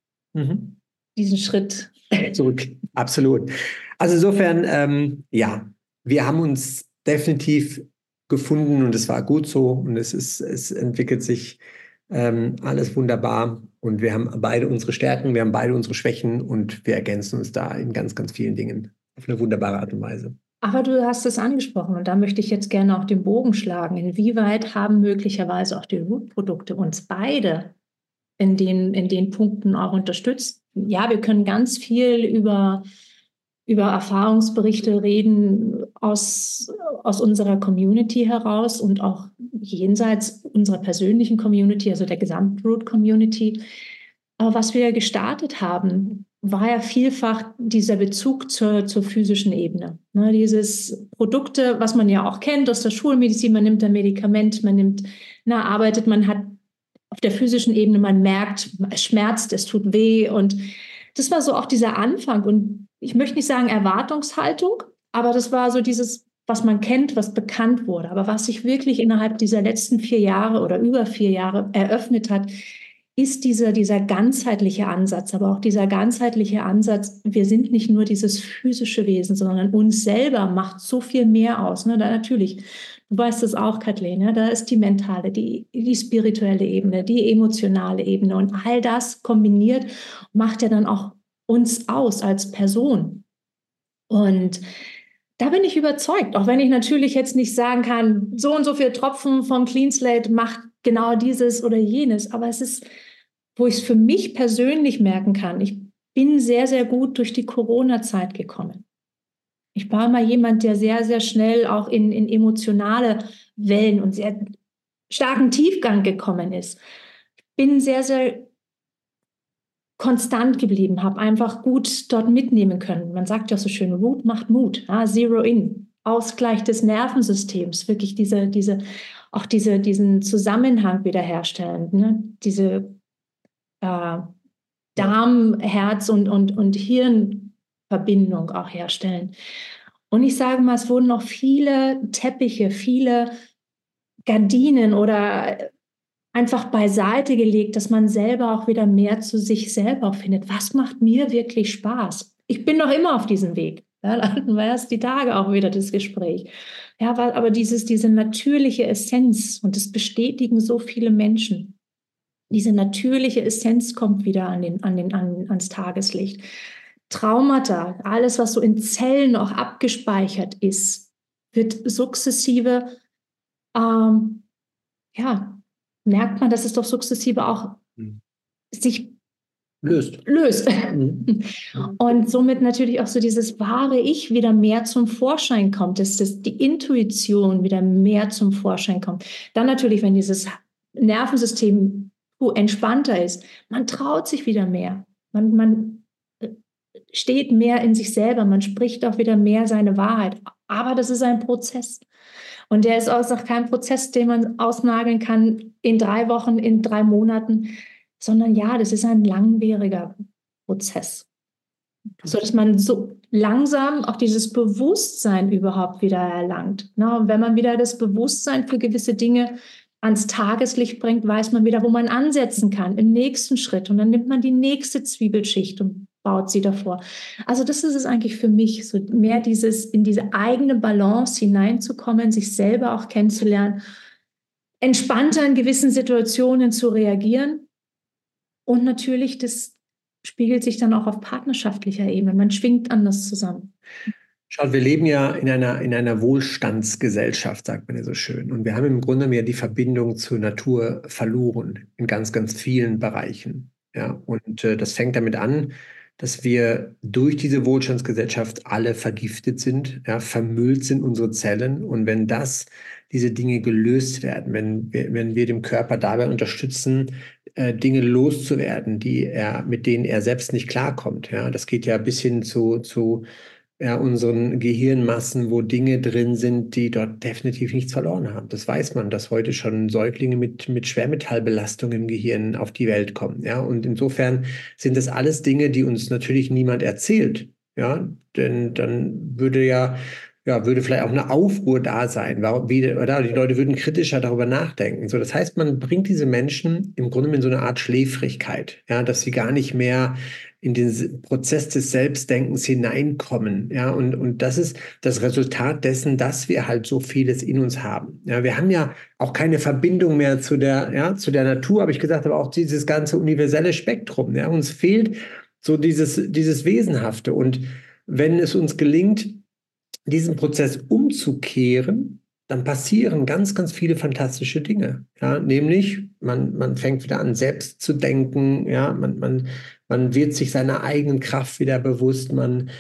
diesen Schritt... Zurück. Absolut. Also insofern, ja, wir haben uns definitiv gefunden und es war gut so und es entwickelt sich alles wunderbar und wir haben beide unsere Stärken, wir haben beide unsere Schwächen und wir ergänzen uns da in ganz, ganz vielen Dingen auf eine wunderbare Art und Weise. Aber du hast es angesprochen und da möchte ich jetzt gerne auch den Bogen schlagen. Inwieweit haben möglicherweise auch die Root-Produkte uns beide in den Punkten auch unterstützt? Ja, wir können ganz viel über Erfahrungsberichte reden aus unserer Community heraus und auch jenseits unserer persönlichen Community, also der Gesamt-Root-Community. Aber was wir gestartet haben, war ja vielfach dieser Bezug zur physischen Ebene. Ne, dieses Produkte, was man ja auch kennt aus der Schulmedizin, man nimmt ein Medikament, arbeitet, man hat auf der physischen Ebene, man merkt, es schmerzt, es tut weh und das war so auch dieser Anfang und ich möchte nicht sagen Erwartungshaltung, aber das war so dieses, was man kennt, was bekannt wurde. Aber was sich wirklich innerhalb dieser letzten 4 Jahre oder über 4 Jahre eröffnet hat, ist dieser ganzheitliche Ansatz. Aber auch dieser ganzheitliche Ansatz, wir sind nicht nur dieses physische Wesen, sondern uns selber macht so viel mehr aus. Ne? Da natürlich, du weißt es auch, Kathleen, ne? Da ist die mentale, die spirituelle Ebene, die emotionale Ebene. Und all das kombiniert macht ja dann auch uns aus als Person. Und da bin ich überzeugt, auch wenn ich natürlich jetzt nicht sagen kann, so und so viele Tropfen vom Clean Slate macht genau dieses oder jenes, aber es ist, wo ich es für mich persönlich merken kann, ich bin sehr, sehr gut durch die Corona-Zeit gekommen. Ich war mal jemand, der sehr, sehr schnell auch in emotionale Wellen und sehr starken Tiefgang gekommen ist. Ich bin sehr, sehr konstant geblieben, habe einfach gut dort mitnehmen können. Man sagt ja so schön, Root macht Mut, ja, Zero In, Ausgleich des Nervensystems, wirklich diesen Zusammenhang wiederherstellen, ne? Diese Darm-, Herz- und Hirnverbindung auch herstellen. Und ich sage mal, es wurden noch viele Teppiche, viele Gardinen oder einfach beiseite gelegt, dass man selber auch wieder mehr zu sich selber findet. Was macht mir wirklich Spaß? Ich bin noch immer auf diesem Weg. Ja, da hatten wir erst die Tage auch wieder das Gespräch. Ja, aber diese natürliche Essenz, und das bestätigen so viele Menschen, diese natürliche Essenz kommt wieder ans Tageslicht. Traumata, alles, was so in Zellen auch abgespeichert ist, wird sukzessive, merkt man, dass es doch sukzessive auch sich löst. Und somit natürlich auch so dieses wahre Ich wieder mehr zum Vorschein kommt, dass die Intuition wieder mehr zum Vorschein kommt. Dann natürlich, wenn dieses Nervensystem entspannter ist, man traut sich wieder mehr. Man steht mehr in sich selber, man spricht auch wieder mehr seine Wahrheit. Aber das ist ein Prozess. Und der ist auch kein Prozess, den man ausnageln kann in 3 Wochen, in 3 Monaten, sondern ja, das ist ein langwieriger Prozess. Sodass man so langsam auch dieses Bewusstsein überhaupt wieder erlangt. Und wenn man wieder das Bewusstsein für gewisse Dinge ans Tageslicht bringt, weiß man wieder, wo man ansetzen kann im nächsten Schritt. Und dann nimmt man die nächste Zwiebelschicht und baut sie davor. Also das ist es eigentlich für mich, so mehr in diese eigene Balance hineinzukommen, sich selber auch kennenzulernen, entspannter in gewissen Situationen zu reagieren. Und natürlich, das spiegelt sich dann auch auf partnerschaftlicher Ebene. Man schwingt anders zusammen. Schaut, wir leben ja in einer Wohlstandsgesellschaft, sagt man ja so schön. Und wir haben im Grunde mehr die Verbindung zur Natur verloren in ganz, ganz vielen Bereichen. Ja, und das fängt damit an, dass wir durch diese Wohlstandsgesellschaft alle vergiftet sind, ja, vermüllt sind unsere Zellen. Und wenn diese Dinge gelöst werden, wenn wir dem Körper dabei unterstützen, Dinge loszuwerden, mit denen er selbst nicht klarkommt. Ja, das geht ja bis hin zu unseren Gehirnmassen, wo Dinge drin sind, die dort definitiv nichts verloren haben. Das weiß man, dass heute schon Säuglinge mit Schwermetallbelastung im Gehirn auf die Welt kommen. Ja, und insofern sind das alles Dinge, die uns natürlich niemand erzählt. Ja, denn dann würde vielleicht auch eine Aufruhr da sein. Die Leute würden kritischer darüber nachdenken. So, das heißt, man bringt diese Menschen im Grunde in so eine Art Schläfrigkeit, ja, dass sie gar nicht mehr in den Prozess des Selbstdenkens hineinkommen. Ja, und das ist das Resultat dessen, dass wir halt so vieles in uns haben. Ja, wir haben ja auch keine Verbindung mehr zu der Natur, habe ich gesagt, aber auch dieses ganze universelle Spektrum. Ja, uns fehlt so dieses Wesenhafte. Und wenn es uns gelingt, diesen Prozess umzukehren, dann passieren ganz, ganz viele fantastische Dinge. Ja, nämlich, man fängt wieder an, selbst zu denken. Ja, man wird sich seiner eigenen Kraft wieder bewusst. Man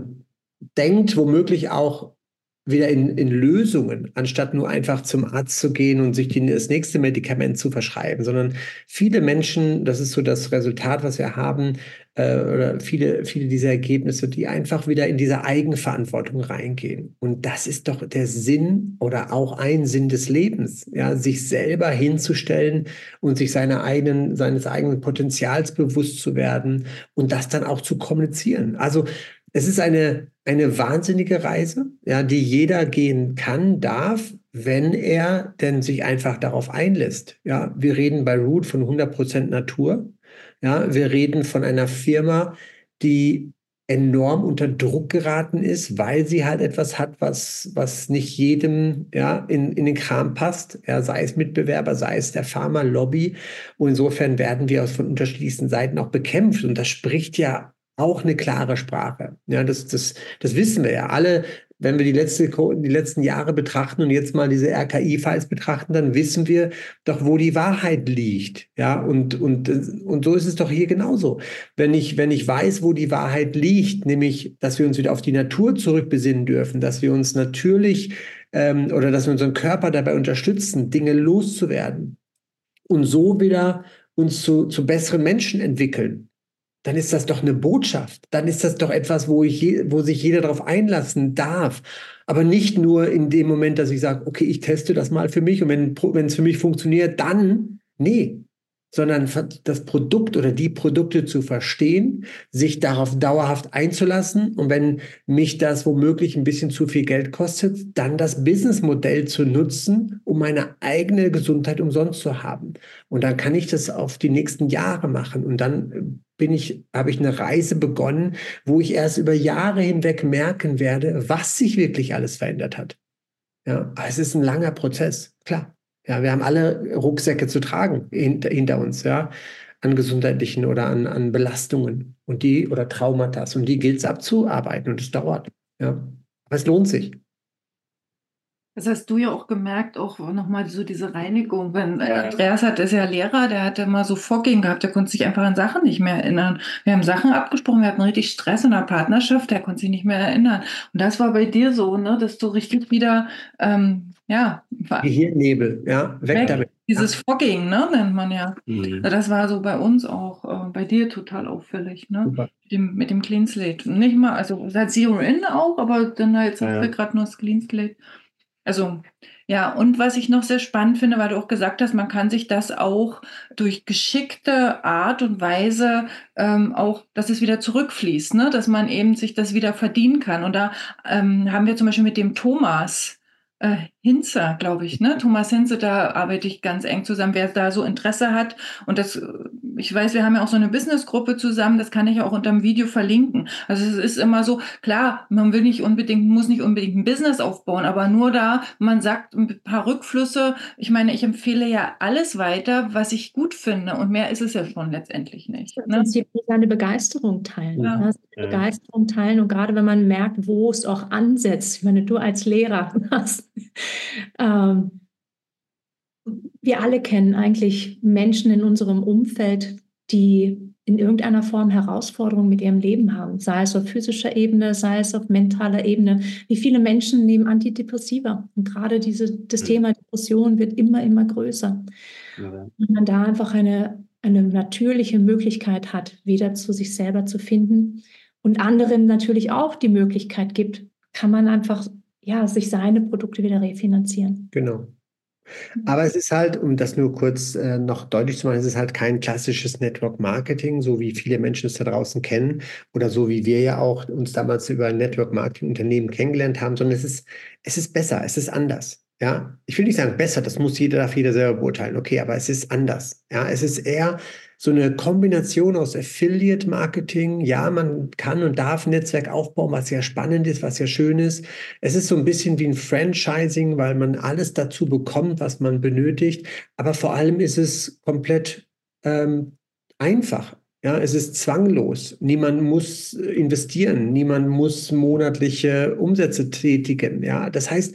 denkt womöglich auch wieder in Lösungen, anstatt nur einfach zum Arzt zu gehen und sich das nächste Medikament zu verschreiben, sondern viele Menschen, das ist so das Resultat, was wir haben, oder viele dieser Ergebnisse, die einfach wieder in diese Eigenverantwortung reingehen. Und das ist doch der Sinn oder auch ein Sinn des Lebens, ja, sich selber hinzustellen und sich seines eigenen Potenzials bewusst zu werden und das dann auch zu kommunizieren. Also es ist eine wahnsinnige Reise, ja, die jeder gehen kann, darf, wenn er denn sich einfach darauf einlässt. Ja, wir reden bei Root von 100% Natur. Ja, wir reden von einer Firma, die enorm unter Druck geraten ist, weil sie halt etwas hat, was nicht jedem in den Kram passt, ja, sei es Mitbewerber, sei es der Pharma-Lobby. Und insofern werden wir von unterschiedlichsten Seiten auch bekämpft. Und das spricht ja auch eine klare Sprache. Ja, das wissen wir ja alle. Wenn wir die letzten Jahre betrachten und jetzt mal diese RKI-Files betrachten, dann wissen wir doch, wo die Wahrheit liegt. Ja, und so ist es doch hier genauso. Wenn ich weiß, wo die Wahrheit liegt, nämlich, dass wir uns wieder auf die Natur zurückbesinnen dürfen, dass wir uns natürlich oder dass wir unseren Körper dabei unterstützen, Dinge loszuwerden und so wieder uns zu besseren Menschen entwickeln, dann ist das doch eine Botschaft. Dann ist das doch etwas, wo sich jeder darauf einlassen darf. Aber nicht nur in dem Moment, dass ich sage, okay, ich teste das mal für mich und wenn es für mich funktioniert, dann, nee. Sondern das Produkt oder die Produkte zu verstehen, sich darauf dauerhaft einzulassen und wenn mich das womöglich ein bisschen zu viel Geld kostet, dann das Businessmodell zu nutzen, um meine eigene Gesundheit umsonst zu haben. Und dann kann ich das auf die nächsten Jahre machen und dann habe ich eine Reise begonnen, wo ich erst über Jahre hinweg merken werde, was sich wirklich alles verändert hat. Ja, es ist ein langer Prozess, klar. Ja, wir haben alle Rucksäcke zu tragen hinter uns, ja. an gesundheitlichen oder an Belastungen oder Traumata. Und die gilt es abzuarbeiten und es dauert. Ja. Aber es lohnt sich. Das hast du ja auch gemerkt, auch nochmal so diese Reinigung. Andreas ist ja Lehrer, der hatte immer so Fogging gehabt, der konnte sich einfach an Sachen nicht mehr erinnern. Wir haben Sachen abgesprochen, wir hatten richtig Stress in der Partnerschaft, der konnte sich nicht mehr erinnern. Und das war bei dir so, ne, dass du richtig wieder, Gehirnnebel, weg damit. Dieses Fogging, ne, nennt man ja. Das war so bei uns auch, bei dir total auffällig, ne? Super. Mit dem Clean Slate. Nicht mal, also seit Zero In auch, aber dann jetzt haben wir gerade nur das Clean Slate. Also, ja, und was ich noch sehr spannend finde, weil du auch gesagt hast, man kann sich das auch durch geschickte Art und Weise auch, dass es wieder zurückfließt, ne? Dass man eben sich das wieder verdienen kann. Und da haben wir zum Beispiel mit dem Thomas Hinze, glaube ich, ne? Thomas Hinze, da arbeite ich ganz eng zusammen, wer da so Interesse hat. Und ich weiß, wir haben ja auch so eine Businessgruppe zusammen, das kann ich auch unter dem Video verlinken. Also es ist immer so, klar, man muss nicht unbedingt ein Business aufbauen, aber nur da, man sagt ein paar Rückflüsse. Ich meine, ich empfehle ja alles weiter, was ich gut finde und mehr ist es ja schon letztendlich nicht. Ne? Seine Begeisterung teilen. Ja. Begeisterung teilen und gerade wenn man merkt, wo es auch ansetzt. Ich meine, du als Lehrer hast wir alle kennen eigentlich Menschen in unserem Umfeld, die in irgendeiner Form Herausforderungen mit ihrem Leben haben, sei es auf physischer Ebene, sei es auf mentaler Ebene. Wie viele Menschen nehmen Antidepressiva? Und gerade das Thema Depression wird immer, immer größer. Ja. Wenn man da einfach eine natürliche Möglichkeit hat, wieder zu sich selber zu finden und anderen natürlich auch die Möglichkeit gibt, kann man einfach sich seine Produkte wieder refinanzieren. Genau. Aber es ist halt, um das nur kurz noch deutlich zu machen, es ist halt kein klassisches Network Marketing, so wie viele Menschen es da draußen kennen oder so wie wir ja auch uns damals über ein Network Marketing Unternehmen kennengelernt haben, sondern es ist besser, es ist anders. Ja, ich will nicht sagen besser, darf jeder selber beurteilen. Okay, aber es ist anders. Ja, es ist eher so eine Kombination aus Affiliate-Marketing. Ja, man kann und darf ein Netzwerk aufbauen, was ja spannend ist, was ja schön ist. Es ist so ein bisschen wie ein Franchising, weil man alles dazu bekommt, was man benötigt. Aber vor allem ist es komplett einfach. Ja, es ist zwanglos. Niemand muss investieren. Niemand muss monatliche Umsätze tätigen. Ja, das heißt,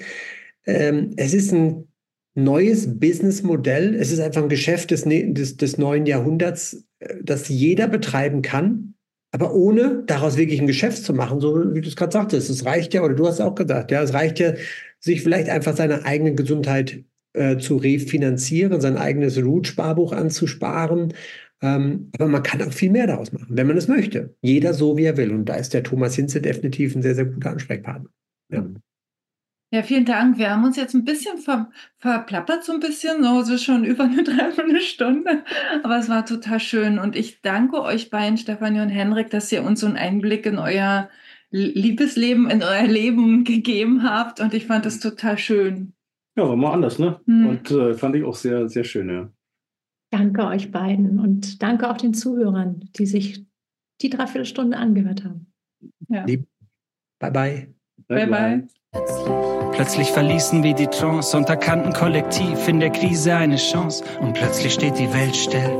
es ist ein neues Businessmodell. Es ist einfach ein Geschäft des neuen Jahrhunderts, das jeder betreiben kann, aber ohne daraus wirklich ein Geschäft zu machen, so wie du es gerade sagtest. Es reicht ja, oder du hast auch gesagt, ja, es reicht ja, sich vielleicht einfach seine eigene Gesundheit zu refinanzieren, sein eigenes Root-Sparbuch anzusparen. Aber man kann auch viel mehr daraus machen, wenn man es möchte. Jeder so, wie er will. Und da ist der Thomas Hinze definitiv ein sehr, sehr guter Ansprechpartner. Ja. Ja, vielen Dank. Wir haben uns jetzt ein bisschen verplappert, so ein bisschen, so schon über eine Dreiviertelstunde. Aber es war total schön. Und ich danke euch beiden, Stefanie und Henrik, dass ihr uns so einen Einblick in euer Liebesleben, in euer Leben gegeben habt. Und ich fand das total schön. Ja, war mal anders, ne? Und fand ich auch sehr, sehr schön, ja. Danke euch beiden und danke auch den Zuhörern, die sich die Dreiviertelstunde angehört haben. Ja. Bye, bye. Bye, bye. Plötzlich verließen wir die Trance und erkannten kollektiv in der Krise eine Chance. Und plötzlich steht die Welt still.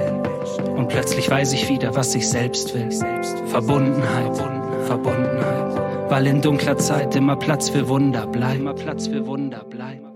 Und plötzlich weiß ich wieder, was ich selbst will. Verbundenheit. Weil in dunkler Zeit immer Platz für Wunder bleibt.